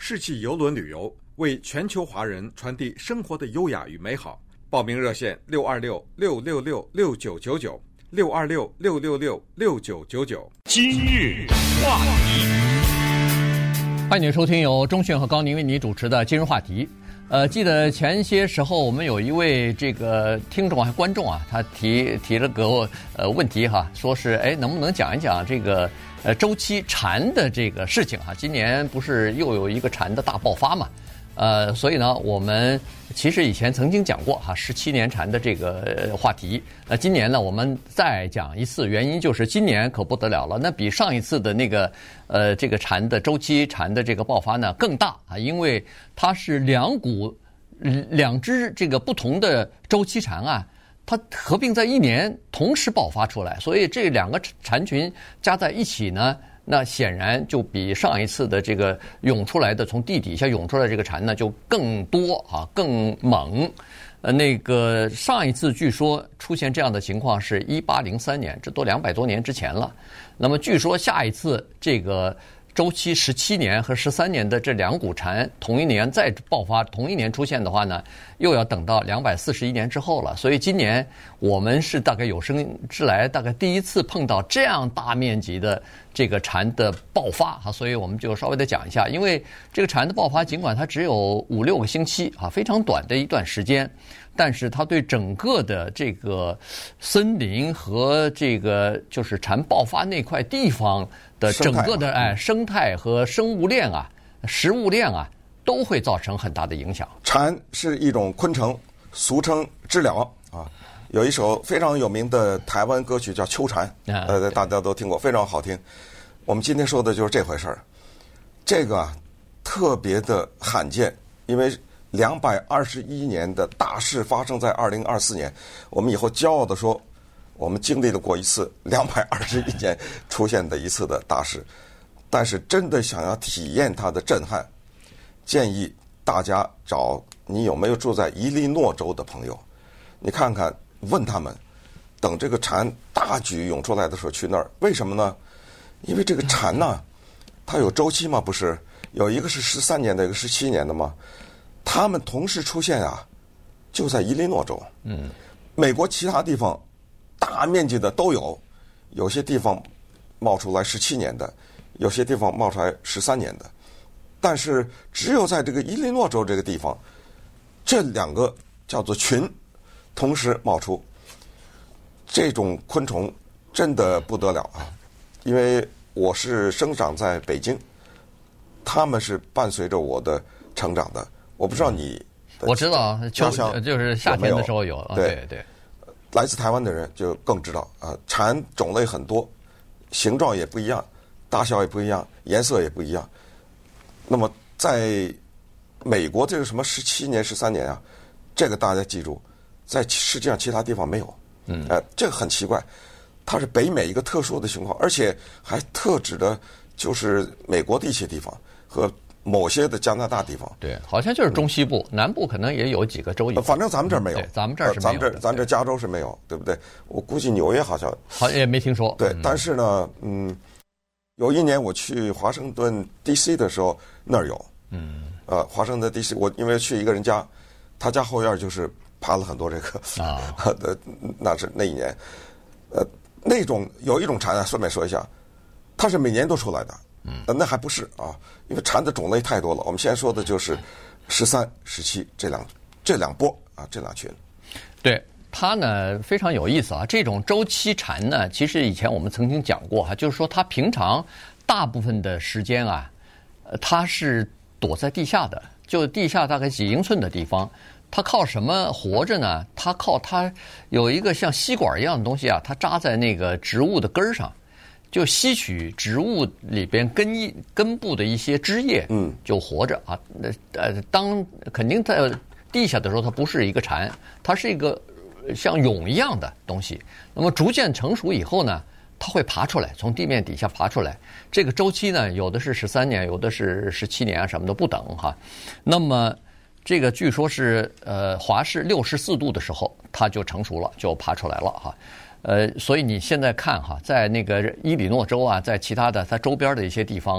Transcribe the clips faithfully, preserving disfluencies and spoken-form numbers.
世纪邮轮旅游，为全球华人传递生活的优雅与美好。报名热线六二六六六六六九九九六二六六六六六九九九。 今日话题， 欢迎收听由钟迅和高宁为你主持的今日话题。呃，记得前些时候我们有一位这个听众还观众啊，他提提了个呃问题哈，说是哎能不能讲一讲这个呃周期蝉的这个事情哈？今年不是又有一个蝉的大爆发嘛？呃，所以呢，我们其实以前曾经讲过哈十七年蝉的这个话题。那今年呢，我们再讲一次，原因就是今年可不得了了，那比上一次的那个呃这个蝉的周期蝉的这个爆发呢更大啊，因为它是两股两只这个不同的周期蝉啊，它合并在一年同时爆发出来，所以这两个蝉群加在一起呢，那显然就比上一次的这个涌出来的从地底下涌出来这个蝉呢就更多啊，更猛。呃，那个上一次据说出现这样的情况是一八零三年，这都两百多年之前了。那么据说下一次这个周期十七年和十三年的这两股蝉同一年再爆发，同一年出现的话呢，又要等到两百四十一年之后了。所以今年我们是大概有生之来大概第一次碰到这样大面积的这个蝉的爆发哈，所以我们就稍微的讲一下。因为这个蝉的爆发尽管它只有五六个星期啊，非常短的一段时间，但是它对整个的这个森林和这个就是蝉爆发那块地方的整个的哎生态和生物链啊、食物链啊，都会造成很大的影响。 蝉是一种昆虫，俗称知了啊。有一首非常有名的台湾歌曲叫《秋蝉》，呃，大家都听过，非常好听。我们今天说的就是这回事儿。这个啊，特别的罕见，因为两百二十一年的大事发生在二零二四年，我们以后骄傲地说，我们经历了过一次两百二十一年出现的一次的大事。但是真的想要体验它的震撼，建议大家找你有没有住在伊利诺州的朋友，你看看，问他们，等这个蝉大举涌出来的时候去那儿，为什么呢？因为这个蝉呢，它有周期嘛，不是有一个是十三年的，一个十七年的嘛，它们同时出现啊，就在伊利诺州。嗯，美国其他地方大面积的都有，有些地方冒出来十七年的，有些地方冒出来十三年的，但是只有在这个伊利诺州这个地方，这两个叫做群同时冒出。这种昆虫真的不得了啊！因为我是生长在北京，他们是伴随着我的成长的。我不知道你， 我知道，秋就是夏天的时候有， 对对对。 来自台湾的人就更知道啊，蝉种类很多，形状也不一样，大小也不一样，颜色也不一样。那么在美国这个什么十七年、十三年啊，这个大家记住，在世界上其他地方没有。嗯，呃，这个很奇怪，它是北美一个特殊的情况，而且还特指的就是美国的一些地方和某些的加拿大地方。 对，好像就是中西部，嗯、南部可能也有几个州有。 反正咱们这儿没有， 咱们这儿是没有、呃、 咱们这咱这加州是没有，对不对？我估计纽约好像好也没听说。 对， 嗯、 但是呢，嗯，有一年我去华盛顿 D C 的时候，那儿有。嗯。呃，华盛顿 D C， 我因为去一个人家，他家后院就是爬了很多这个啊，的那是那一年，呃，那种有一种蝉啊，顺便说一下，它是每年都出来的。嗯，那还不是啊，因为蝉的种类太多了。我们现在说的就是十三、十七这两这两波啊，这两群。 对它呢非常有意思啊，这种周期蝉呢，其实以前我们曾经讲过哈、啊，就是说它平常大部分的时间啊，呃，它是躲在地下的，就地下大概几英寸的地方。它靠什么活着呢？它靠它有一个像吸管一样的东西啊，它扎在那个植物的根上。就吸取植物里边根一根部的一些枝叶，嗯，就活着啊。呃，当肯定在地下的时候，它不是一个蝉，它是一个像蛹一样的东西。那么逐渐成熟以后呢，它会爬出来，从地面底下爬出来。这个周期呢，有的是十三年，有的是十七年啊，什么都不等哈。那么这个据说是呃华氏六十四度的时候，它就成熟了，就爬出来了哈。呃，所以你现在看哈，在那个伊利诺州啊，在其他的它周边的一些地方啊，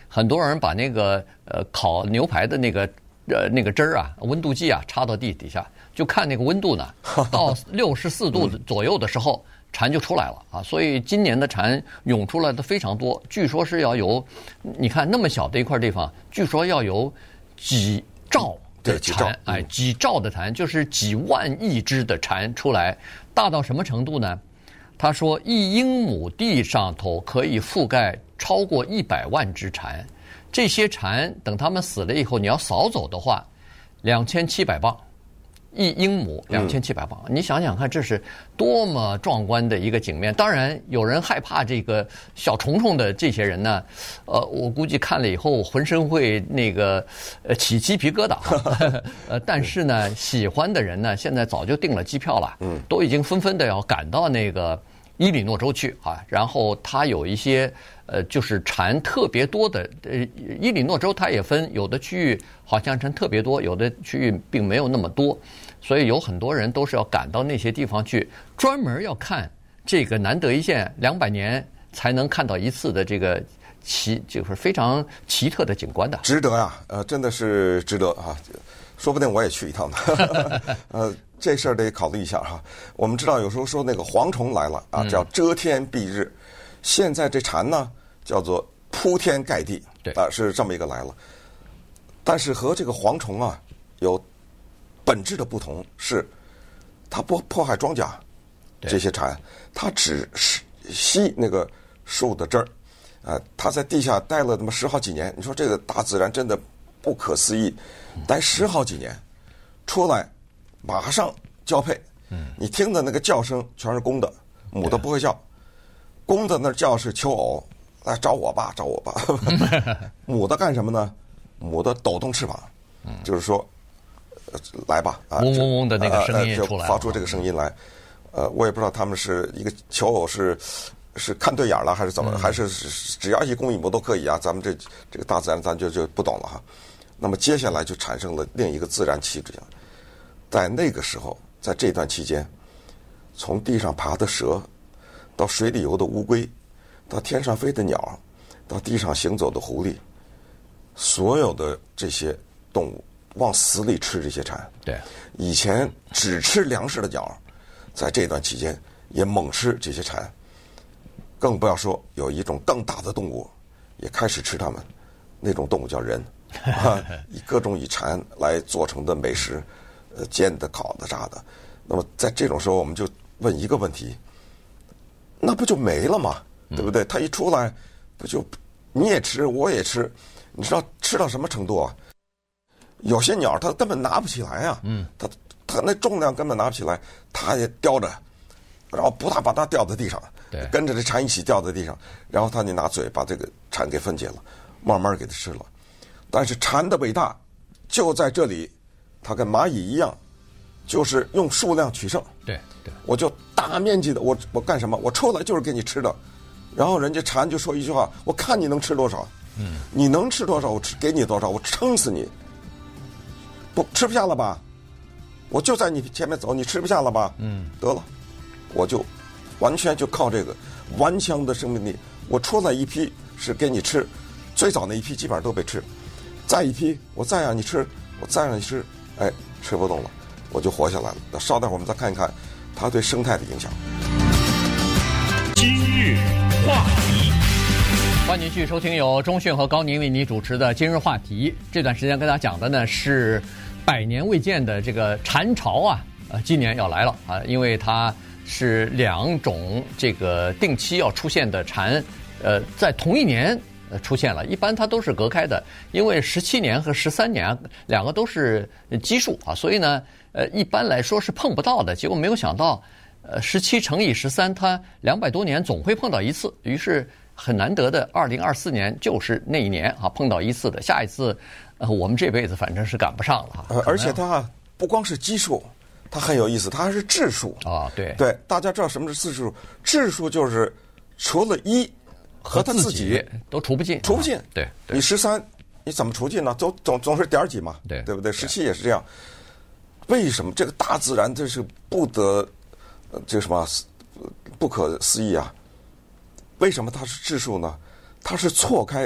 很多人把那个呃烤牛排的那个呃那个汁儿啊，温度计啊插到地底下，就看那个温度呢，到六十四度左右的时候，蝉就出来了啊。所以今年的蝉涌出来的非常多，据说是要有，你看那么小的一块地方，据说要有几兆的蝉，哎，几兆的蝉就是几万亿只的蝉出来，大到什么程度呢？他说，一英亩地上头可以覆盖超过一百万只蝉。这些蝉等它们死了以后，你要扫走的话，两千七百磅，一英亩两千七百磅。你想想看，这是多么壮观的一个景面。当然，有人害怕这个小虫虫的这些人呢，呃，我估计看了以后浑身会那个呃起鸡皮疙瘩。呃，但是呢，喜欢的人呢，现在早就订了机票了，嗯，都已经纷纷的要赶到那个伊利诺州去啊。然后它有一些呃，就是蝉特别多的，呃，伊利诺州它也分，有的区域好像蝉特别多，有的区域并没有那么多，所以有很多人都是要赶到那些地方去，专门要看这个难得一见，两百年才能看到一次的这个奇，就是非常奇特的景观的， 值得呀，呃，真的是值得啊，说不定我也去一趟呢。呃，这事儿得考虑一下哈。我们知道有时候说那个蝗虫来了啊，叫遮天蔽日，嗯、现在这蝉呢叫做铺天盖地， 对啊，是这么一个来了。但是和这个蝗虫啊有本质的不同是，它不破害庄稼，这些蝉，它只吸那个树的汁儿，啊、呃，它在地下待了那么十好几年。你说这个大自然真的不可思议，待十好几年，出来马上交配。嗯，你听的那个叫声全是公的，母的不会叫，公的那叫是求偶，来找我吧，找我吧。母的干什么呢？母的抖动翅膀，嗯、就是说。来吧，啊， 嗡嗡嗡的那个声音出来， 呃、发出这个声音来。呃，我也不知道他们是一个求偶是是看对眼了还是怎么，嗯、还是只要一公一母都可以啊。咱们这这个大自然咱就就不懂了哈。那么接下来就产生了另一个自然气质，在那个时候，在这段期间，从地上爬的蛇，到水里游的乌龟，到天上飞的鸟，到地上行走的狐狸，所有的这些动物。往死里吃这些蝉， 对， 以前只吃粮食的鸟，在这段期间也猛吃这些蝉，更不要说有一种更大的动物也开始吃它们，那种动物叫人，啊，以各种以蝉来做成的美食，呃，煎的、烤的、炸的。那么在这种时候，我们就问一个问题：那不就没了吗？对不对？它一出来，不就你也吃，我也吃，你知道吃到什么程度啊？有些鸟它根本拿不起来啊，嗯，它它那重量根本拿不起来，它也叼着，然后不大把它掉在地上， 对， 跟着这蝉一起掉在地上，然后它就拿嘴把这个蝉给分解了，慢慢给它吃了。但是蝉的伟大就在这里，它跟蚂蚁一样，就是用数量取胜。 对对， 我就大面积的，我我干什么？我出来就是给你吃的，然后人家蝉就说一句话：我看你能吃多少，嗯，你能吃多少，我吃给你多少，我撑死你。不吃不下了吧？我就在你前面走，你吃不下了吧？嗯，得了，我就完全就靠这个顽强的生命力。我出来一批是给你吃，最早那一批基本上都被吃，再一批我再让你吃，我再让你吃，哎，吃不动了，我就活下来了。那稍待会儿我们再看一看它对生态的影响。 今日话题。 欢迎继续收听由钟迅和高宁为你主持的今日话题。这段时间跟大家讲的呢是百年未见的这个蝉潮啊，呃，今年要来了啊，因为它是两种这个定期要出现的蝉，呃，在同一年呃出现了。一般它都是隔开的，因为十七年和十三年两个都是奇数啊，所以呢，呃，一般来说是碰不到的。结果没有想到，呃，十七乘以十三，它两百多年总会碰到一次，于是。很难得的，二零二四年就是那一年啊，碰到一次的，下一次，呃，我们这辈子反正是赶不上了。 呃，而且它不光是奇数，它很有意思，它还是质数啊。对对，大家知道什么是质数？质数就是除了一和它自己都除不尽， 除不尽。 啊、对, 对， 你十三你怎么除尽呢？总总总是点几嘛， 对对不对？十七也是这样。为什么这个大自然这是不得这什么不可思议啊？为什么它是质数呢？它是错开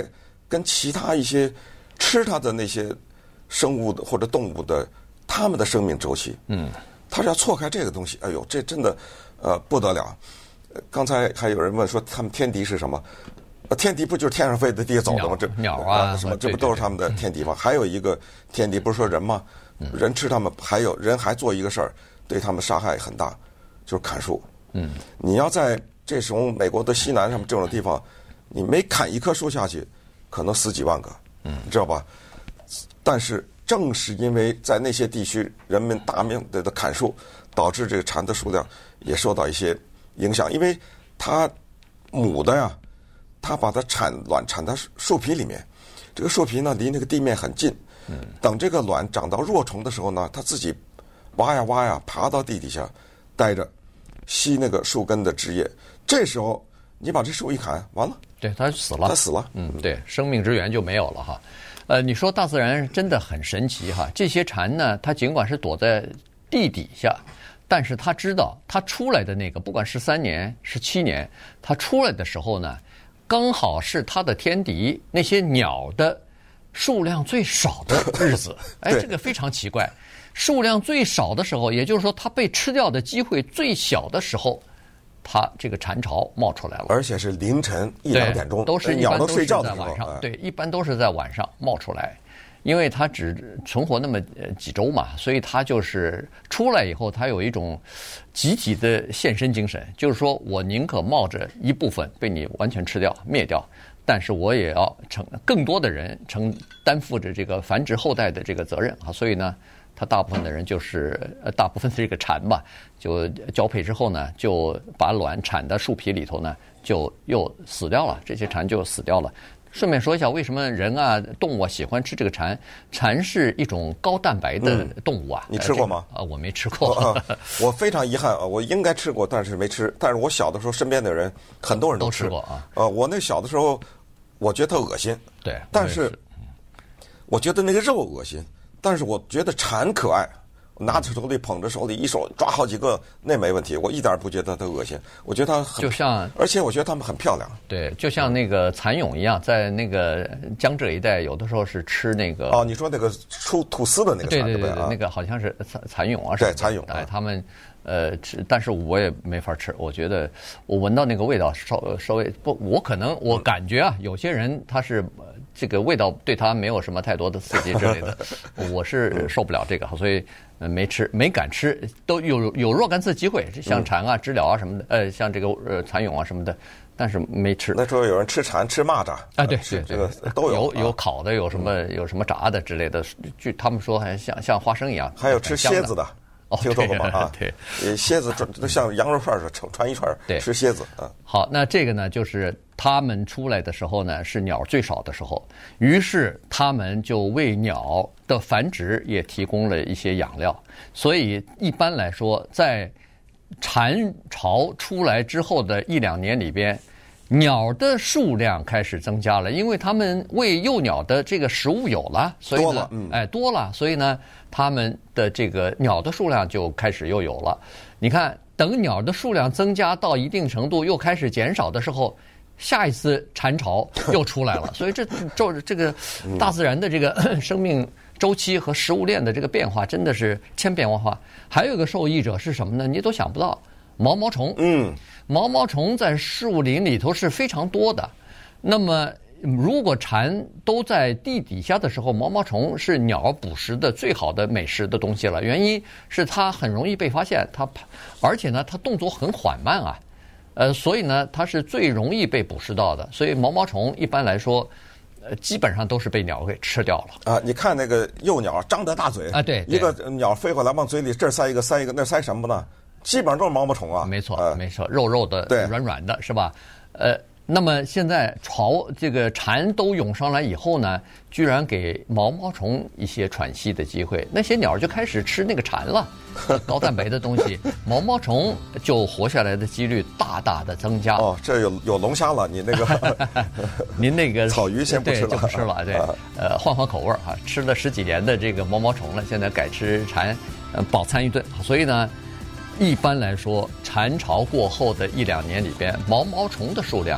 跟其他一些吃它的那些生物的或者动物的它们的生命周期。嗯，它是要错开这个东西。哎呦，这真的呃不得了。刚才还有人问说，他们天敌是什么？天敌不就是天上飞的、地下走的吗？这鸟啊， 什么这不都是他们的天敌吗？还有一个天敌不是说人吗？人吃他们，还有人还做一个事儿，对他们伤害很大，就是砍树。嗯，你要在这种美国的西南上面这种地方，你每砍一棵树下去，可能死几万个。嗯，你知道吧？但是正是因为在那些地区，人们大面积的砍树，导致这个蝉的数量也受到一些影响，因为它母的呀。它把它产卵产在树皮里面，这个树皮呢离那个地面很近。等这个卵长到若虫的时候呢，它自己挖呀挖呀，爬到地底下待着，吸那个树根的汁液。这时候你把这树一砍，完了， 对，它死了， 它死了。 嗯，对，生命之源就没有了哈。呃，你说大自然真的很神奇哈。这些蝉呢，它尽管是躲在地底下，但是它知道它出来的那个，不管十三年、十七年，它出来的时候呢。刚好是它的天敌那些鸟的数量最少的日子，哎，这个非常奇怪。数量最少的时候，也就是说它被吃掉的机会最小的时候，它这个蝉巢冒出来了， 而且是凌晨一两点钟， 都是鸟都睡觉的时候，晚上，对，一般都是在晚上冒出来。因为它只存活那么几周嘛，所以它就是出来以后，它有一种集体的献身精神，就是说我宁可冒着一部分被你完全吃掉、灭掉，但是我也要承更多的人承担负着这个繁殖后代的这个责任啊。所以呢，它大部分的人就是呃，大部分的这个蝉吧，就交配之后呢，就把卵产到树皮里头呢，就又死掉了，这些蝉就死掉了。顺便说一下，为什么人啊、动物啊喜欢吃这个蝉？蝉是一种高蛋白的动物啊。 嗯、你吃过吗？ 啊、呃，我没吃过。 啊、我非常遗憾啊，我应该吃过，但是没吃。但是我小的时候，身边的人很多人都吃吃过啊。 呃，我那小的时候，我觉得它恶心。 对。 但是，我觉得那个肉恶心，但是我觉得蝉可爱。拿着手里捧着手里，一手抓好几个，那没问题，我一点不觉得它恶心。我觉得它很， 就像， 而且我觉得它们很漂亮。 对，就像那个蚕蛹一样，在那个江浙一带，有的时候是吃那个。 哦，你说那个出吐丝的那个对对对， 啊、 那个好像是蚕蚕蛹啊， 对蚕蛹。 哎，他们呃吃，但是我也没法吃。我觉得我闻到那个味道稍稍微不，我可能我感觉啊，有些人他是。这个味道对他没有什么太多的刺激之类的，我是受不了这个，所以没吃，没敢吃，都有有若干次机会，像蝉啊、知了啊什么的，呃，像这个呃蚕蛹啊什么的，但是没吃。 那时候有人吃蝉、吃蚂蚱， 啊，对对这个都有，有有烤的，有什么有什么炸的之类的，据他们说还像像花生一样。 还有吃蝎子的。听说过吗？啊， 对， 蝎子都像羊肉串似的，传一串吃蝎子啊。 好，那这个呢，就是他们出来的时候呢，是鸟最少的时候，于是他们就为鸟的繁殖也提供了一些养料。所以一般来说，在蝉巢出来之后的一两年里边，鸟的数量开始增加了，因为他们喂幼鸟的这个食物有了，所以呢， 多了，嗯、 哎，多了，所以呢，他们的这个鸟的数量就开始又有了。你看，等鸟的数量增加到一定程度，又开始减少的时候，下一次蝉巢又出来了。所以这这这个大自然的这个生命周期和食物链的这个变化真的是千变万化。还有一个受益者是什么呢？你都想不到，毛毛虫。 嗯。 毛毛虫在树林里头是非常多的，那么如果蝉都在地底下的时候，毛毛虫是鸟捕食的最好的美食的东西了。原因是它很容易被发现，它而且呢它动作很缓慢啊，呃，所以呢它是最容易被捕食到的。所以毛毛虫一般来说，呃，基本上都是被鸟给吃掉了啊！你看那个幼鸟张着大嘴啊，对， 一个鸟飞过来往嘴里这儿塞一个塞一个，那塞什么呢？基本上都是毛毛虫啊， 没错， 呃、 没错，肉肉的，软软的，是吧？呃，那么现在巢这个蝉都涌上来以后呢，居然给毛毛虫一些喘息的机会，那些鸟就开始吃那个蝉了，高蛋白的东西，毛毛虫就活下来的几率大大的增加。 哦，这有有龙虾了，你那个， 您那个草鱼先不吃了， 就不吃了，对，呃，换换口味啊，吃了十几年的这个毛毛虫了，现在改吃蝉，呃，饱餐一顿，所以呢。一般来说，蝉巢过后的一两年里边，毛毛虫的数量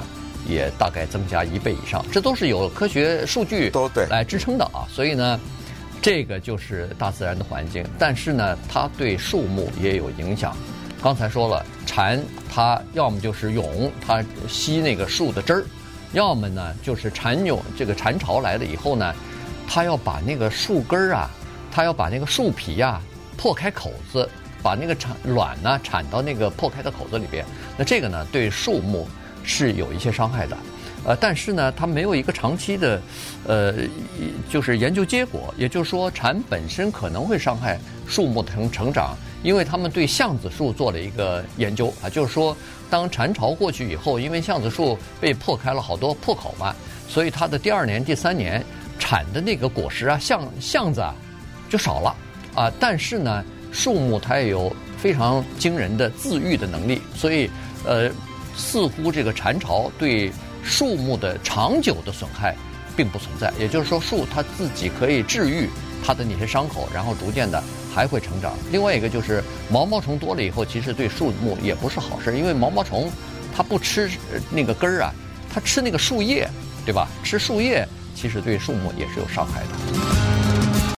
也大概增加一倍以上，这都是有科学数据都对来支撑的啊。所以呢，这个就是大自然的环境，但是呢，它对树木也有影响。刚才说了，蝉它要么就是蛹，它吸那个树的汁儿，要么呢就是蝉蛹，这个蝉巢来了以后呢，它要把那个树根儿啊，它要把那个树皮啊破开口子，把那个产卵呢产到那个破开的口子里边。那这个呢对树木是有一些伤害的，呃，但是呢它没有一个长期的，呃，就是研究结果。也就是说，蝉本身可能会伤害树木的成成长，因为他们对橡子树做了一个研究啊，就是说当蝉巢过去以后，因为橡子树被破开了好多破口嘛，所以它的第二年、第三年产的那个果实啊，橡橡子啊就少了啊。但是呢，树木它也有非常惊人的自愈的能力，所以呃，似乎这个蝉巢对树木的长久的损害并不存在。也就是说，树它自己可以治愈它的那些伤口，然后逐渐的还会成长。另外一个就是毛毛虫多了以后，其实对树木也不是好事，因为毛毛虫它不吃那个根儿啊，它吃那个树叶，对吧？吃树叶其实对树木也是有伤害的。